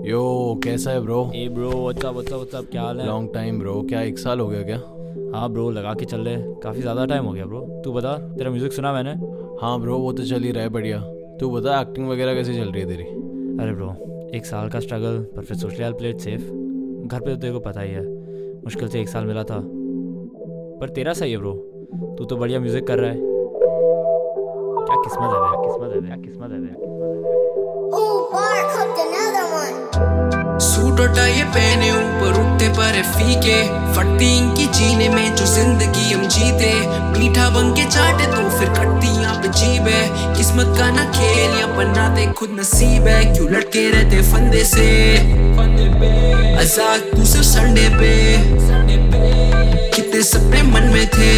यो कैसा है ब्रो? ए bro what's up क्या हाल है? Long time bro. क्या 1 साल हो गया क्या? हाँ ब्रो, लगा के चल रहे, काफ़ी ज़्यादा टाइम हो गया ब्रो। तू बता, तेरा म्यूज़िक सुना मैंने। हाँ ब्रो, वो तो चल ही रहा है बढ़िया। तू बता एक्टिंग वगैरह कैसी चल रही है तेरी? अरे ब्रो, 1 साल का स्ट्रगल, पर फिर सोच लिया प्ले इट सेफ। घर पे तो तेरे को पता ही है, मुश्किल से 1 साल मिला था। पर तेरा सही है ब्रो, तू तो बढ़िया म्यूज़िक कर रहा है। क्या किस्मत है यार, किस्मत है यार, किस्मत है यार। सूट और टाई पहने ऊपर उठते पर फीके, फटती इनकी जीने में जो जिंदगी हम जीते। मीठा बन के चाटे तो फिर कटती यहाँ पे जीब है। किस्मत का ना खेल या बनाते खुद नसीब है। क्यों लटके रहते फंदे से आजाद तू सिर्फ संडे पे। कितने सपने मन में थे,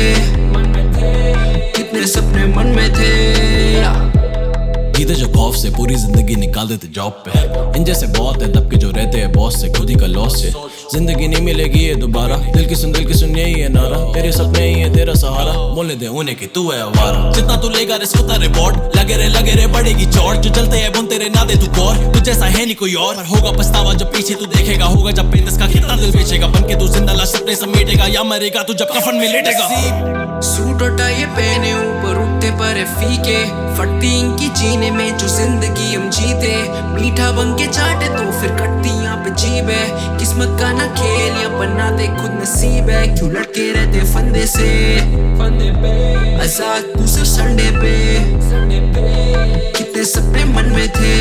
कितने सपने मन में थे। जीते जो खौफ से पूरी जिंदगी निकाल देते जॉब पे। इन जैसे बहुत है दबके जो रहते हैं बॉस से, खुद ही का लॉस से। जिंदगी नहीं मिलेगी ये दोबारा, दिल की सुन यही है नारा। तेरे सपने ही है तेरा सहारा, बोलने दे उन्हें कि तू है आवारा। जितना तू लेगा रिस्क उतना रिवॉर्ड, लगे रे बढ़ेगी चौड़। जो चलते हैं बुन तेरे ना दे तू गौर, तुझ जैसा है नहीं कोई और। होगा पछतावा जब पीछे तू देखेगा, होगा जब पेंदस का कितना दिल बेचेगा। बन के तू जिंदा लाश सपने समेटेगा, या मरेगा तू जब कफन में लेटेगा। सूट और टाई पहने ऊपर उठते पर फीके, फटती इनकी जीने में जो जिंदगी हम जीते। मीठा बन के चाटे तो फिर कटती यहाँ पे जीब है। किस्मत का ना खेल या बनाते खुद नसीब है। क्यों लटके रहते फंदे से आजाद तू सिर्फ संडे पे। कितने सपने मन में थे,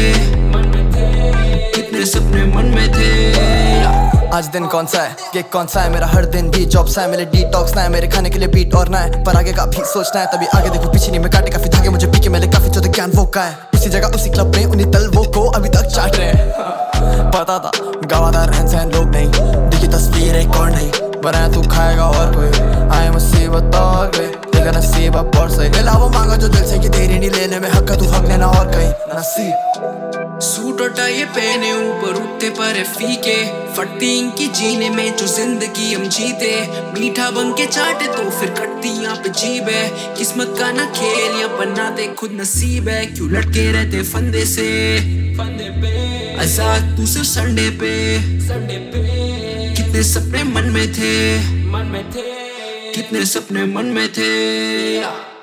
कितने सपने मन में थे। आज दिन कौन सा है, केक कौन सा है, मेरा हर दिन भी जॉब सा है। मेरे डिटॉक्स ना है, मेरे खाने के लिए बीट और ना है। पर आगे का भी सोचना है, तभी आगे देखो पीछे नहीं। मैं काटे काफी धागे, मुझे पीके मैंने काफी चौथे ज्ञान वो का है। उसी जगह उसी क्लब में उन्हीं तलवों को अभी तक चाट रहे हैं। पता था गवादार रहन सहन लोग नहीं, दिखी तस्वीर एक और नहीं। बनाया तू खाएगा और कोई आए मुसीबत और कोई तेरा नसीब अब और सही। मिला वो मांगा जो दिल से कि तेरी नहीं लेने में हक है, तू हक लेना और कहीं नसीब। सूट और टाई पहने ऊपर उठते पर फीके, फटती इनकी जीने में जो जिंदगी हम जीते। मीठा बन के चाटे तो फिर कटती यहाँ पे जीब है। किस्मत का ना खेल या बनाते खुद नसीब है। क्यों लटके रहते फंदे से आजाद तू सिर्फ संडे पे। कितने सपने मन में थे, कितने सपने मन में थे।